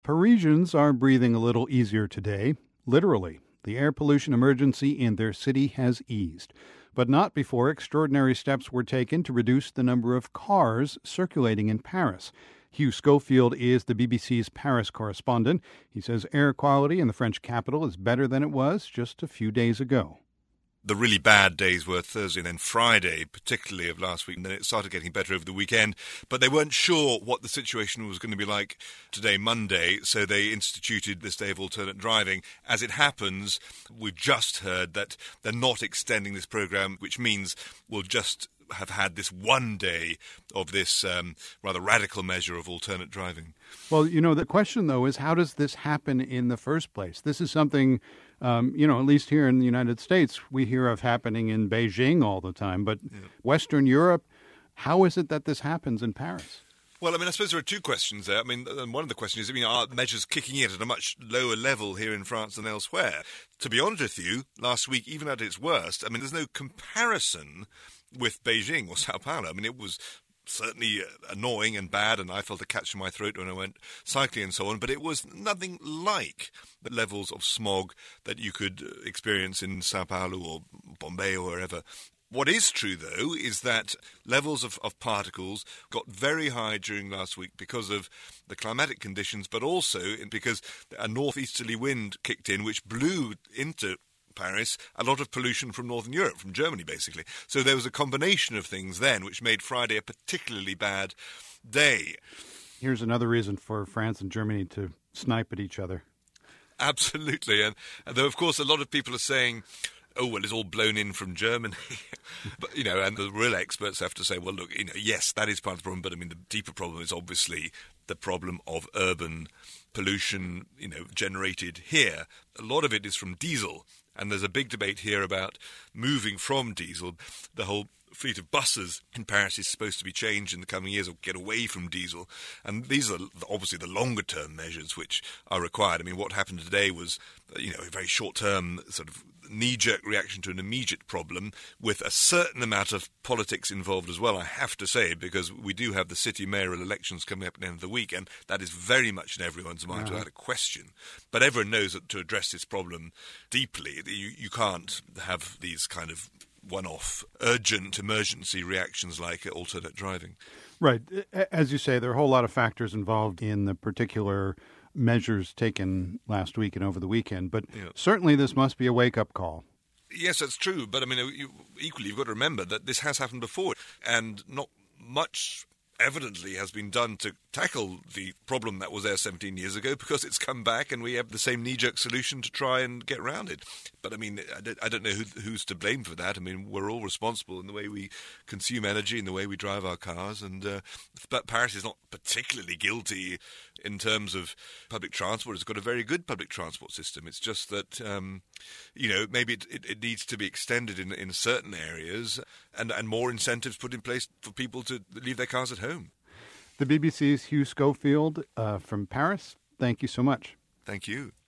Parisians are breathing a little easier today. Literally, the air pollution emergency in their city has eased. But not before extraordinary steps were taken to reduce the number of cars circulating in Paris. Hugh Schofield is the BBC's Paris correspondent. He says air quality in the French capital is better than it was just a few days ago. The really bad days were Thursday and then Friday, particularly of last week, and then it started getting better over the weekend. But they weren't sure what the situation was going to be like today, Monday, so they instituted this day of alternate driving. As it happens, we've just heard that they're not extending this program, which means we'll just have had this one day of this rather radical measure of alternate driving. Well, the question, though, is how does this happen in the first place? This is something, at least here in the United States, we hear of happening in Beijing all the time. But Western Europe, how is it that this happens in Paris? Well, I suppose there are two questions there. One of the questions is, are measures kicking in at a much lower level here in France than elsewhere? To be honest with you, last week, even at its worst, there's no comparison with Beijing or Sao Paulo. It was certainly annoying and bad, and I felt a catch in my throat when I went cycling and so on, but it was nothing like the levels of smog that you could experience in Sao Paulo or Bombay or wherever. What is true, though, is that levels of particles got very high during last week because of the climatic conditions, but also because a northeasterly wind kicked in, which blew into Paris a lot of pollution from Northern Europe, from Germany, basically. So there was a combination of things then which made Friday a particularly bad day. Here's another reason for France and Germany to snipe at each other. Absolutely. And though, of course, a lot of people are saying, oh, well, it's all blown in from Germany. But, and the real experts have to say, well, look, yes, that is part of the problem. But, the deeper problem is obviously the problem of urban pollution, generated here. A lot of it is from diesel. And there's a big debate here about moving from diesel. The whole fleet of buses in Paris is supposed to be changed in the coming years or get away from diesel. And these are obviously the longer-term measures which are required. What happened today was, a very short-term sort of knee-jerk reaction to an immediate problem with a certain amount of politics involved as well, I have to say, because we do have the city mayoral elections coming up at the end of the week, and that is very much in everyone's mind without a question. But everyone knows that to address this problem deeply, you can't have these kind of one-off, urgent, emergency reactions like alternate driving. Right. As you say, there are a whole lot of factors involved in the particular measures taken last week and over the weekend. But certainly this must be a wake-up call. Yes, that's true. But, equally, you've got to remember that this has happened before, and not much evidently has been done to tackle the problem that was there 17 years ago, because it's come back and we have the same knee-jerk solution to try and get around it. But, I don't know who's to blame for that. We're all responsible in the way we consume energy, in the way we drive our cars. But Paris is not particularly guilty in terms of public transport. It's got a very good public transport system. It's just that, maybe it needs to be extended in certain areas and more incentives put in place for people to leave their cars at home. The BBC's Hugh Schofield from Paris. Thank you so much. Thank you.